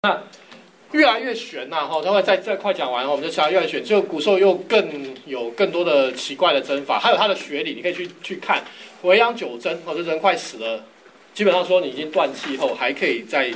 那越来越悬呐，哈，等会再快讲完，我们就讲越来越悬。就古时候又有更多的奇怪的针法，还有它的学理，你可以去看维养九针，哦，这人快死了，基本上说你已经断气后，还可以再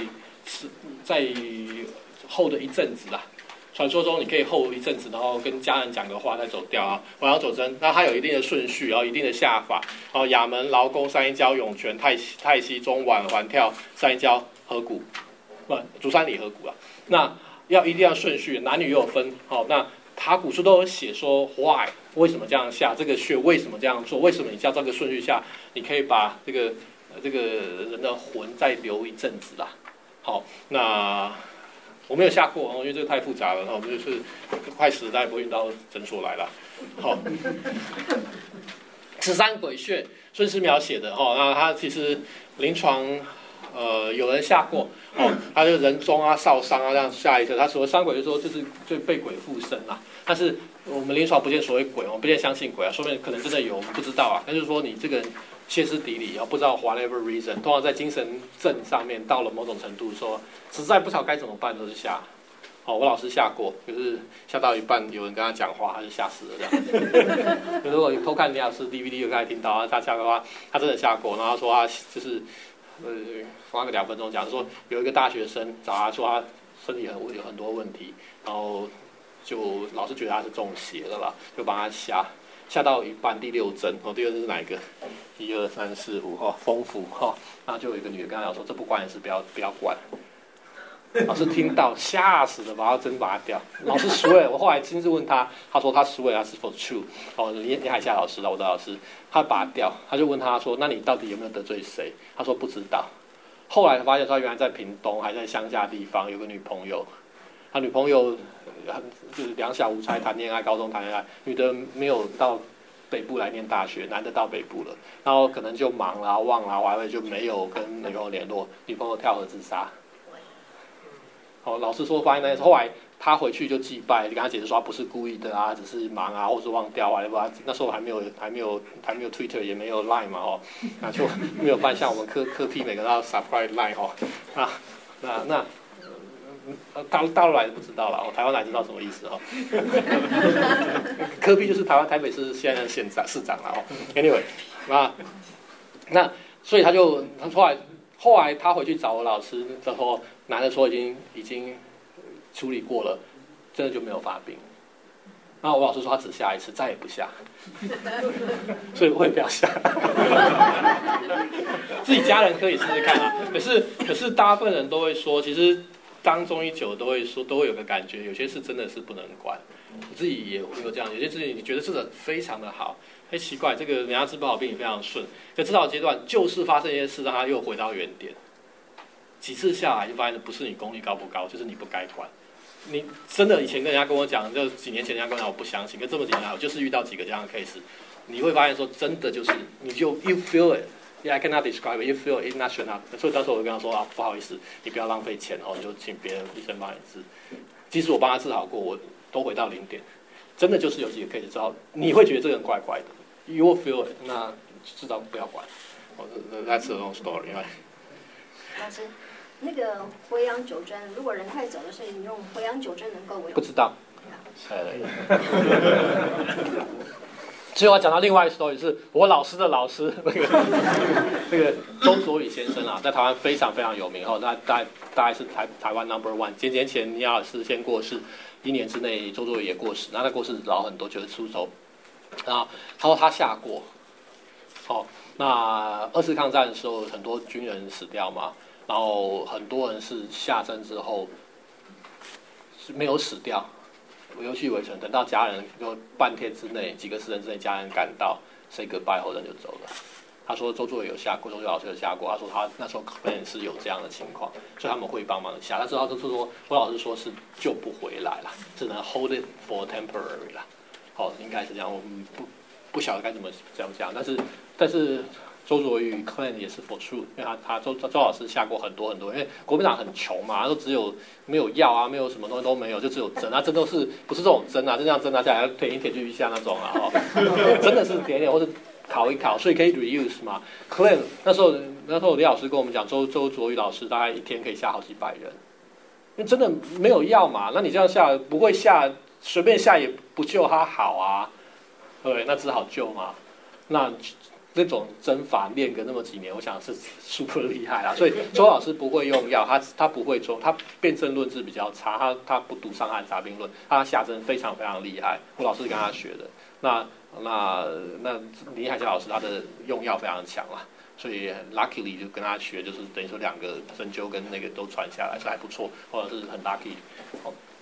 候的一阵子啦。传说中你可以候一阵子，然后跟家人讲个话再走掉啊。维养九针，那它有一定的顺序，然后一定的下法，然后亚门、劳宫、三阴交、涌泉、太溪、中脘、环跳、三阴交、合谷。不，足三里合谷啊，那一定要顺序，男女也有分。好，那他古书都有写说 why 为什么这样下，这个穴为什么这样做，为什么你叫这个顺序下，你可以把这个人的魂再留一阵子啦。好，那我没有下过，因为这个太复杂了，我们就是快死了，大家不会运到诊所来了。好，此三鬼穴，孙思邈写的那他其实临床。有人下过他就人中啊、少商啊这样下一次，他所谓三鬼就说就是就被鬼附身啦。但是我们临床不见所谓鬼，我们不见相信鬼啊，说明可能真的有，我们不知道啊。但就是说你这个人歇斯底里不知道 whatever reason， 通常在精神症上面到了某种程度，说实在不知道该怎么办，都是下。我老师下过，就是下到一半有人跟他讲话，他就吓死了这样。如果你偷看李老师 DVD 有刚才听到他下的话，他真的下过，然后他说他就是花个2分钟讲说有一个大学生找他说他身体有很多问题，然后就老师觉得他是中邪了啦，就帮他下到一半第6针，第2针是哪一个？1、2、3、4、5丰富然后就有一个女的跟他讲说这不关你事，不要管。老师听到吓死了，把针拔掉。老师swear，我后来亲自问他，他说他swear他是否 true。李海夏老师我的老师，他拔掉，他就问他说，那你到底有没有得罪谁？他说不知道。后来发现他原来在屏东，还在乡下地方有个女朋友，他女朋友就是2小无猜谈恋爱，高中谈恋爱，女的没有到北部来念大学，男的到北部了，然后可能就忙啦、忘啦，完了就没有跟女朋友联络，女朋友跳河自杀。老师说发现那后来他回去就祭拜，跟他解释说他不是故意的啊，只是忙啊，或是忘掉啊，那时候还没有 Twitter， 也没有 Line 嘛那就没有办像我们科批每个都要 subscribe Line 那大陆来不知道了台湾来知道什么意思科批就是台北市现在的市长了anyway 那所以他后来他回去找我老师之后，男的说已经处理过了，真的就没有发病。然后我老师说他只下一次，再也不下，所以我也不要下。自己家人可以试试看啊。可是大部分人都会说，其实当中医久都会有个感觉，有些事真的是不能管。我自己也有这样，有些事情你觉得这个非常的好。奇怪，这个人家治不好病也非常顺，可治疗阶段就是发生一些事，让他又回到原点。几次下来就发现不是你功力高不高，就是你不该管。你真的以前跟人家跟我讲，就几年前人家跟我讲，我不相信，可这么几年来我就是遇到几个这样的 case， 你会发现说真的就是你就 you feel it。I cannot describe it. You feel it, not sure not. 所以当时我就跟他说不好意思，你不要浪费钱你就请别人医生帮你治。即使我帮他治好过，我都回到0点。真的就是有几个 case 知道，你会觉得这个人怪怪的。You will feel it， 那至少不要管。That's a long story。 老师，那个回阳九针，如果人快走的时候，你用回阳九针能够不知道。最后我讲到另外一个 story， 是我老师的老师那个周佐宇先生在台湾非常非常有名大概是台湾 No.1。几年前倪老师先过世，1年之内周佐宇也过世，他过世老很多，90出头。他说他下过，那2次抗战的时候很多军人死掉嘛，然后很多人是下针之后是没有死掉，有去围城，等到家人就半天之内、几个时辰之内，家人赶到 say goodbye 后人就走了。他说周作伟有下过，周作伟老师有下过，他说他那时候可能是有这样的情况，所以他们会帮忙下，但是他就是说我老师说是救不回来了，只能 hold it for temporary 啦。应该是这样，我们不晓得该怎么这样讲，但是周作宇 claim 也是 for true， 因为他周老师下过很多，因为国民党很穷嘛，都只有没有药啊，没有什么东西都没有，就只有针针都是不是这种针就这样针下来要舔一舔去一下那种真的是舔一舔或者烤一烤，所以可以 reuse 嘛。claim 那时候李老师跟我们讲，周作宇老师大概一天可以下好几百人。 因为真的没有药嘛，那你这样下不会下，随便下也不救他好啊，对，那只好救嘛。那这种针法练个那么几年，我想是 super 厉害啦。所以周老师不会用药，他不会做，他辩证论治比较差，他不读伤寒杂病论，他下针非常非常厉害。我老师跟他学的。那林海霞老师他的用药非常强啦，所以 luckily 就跟他学，就是等于说2个针灸跟那个都传下来，所以还不错，或者是很 lucky。好。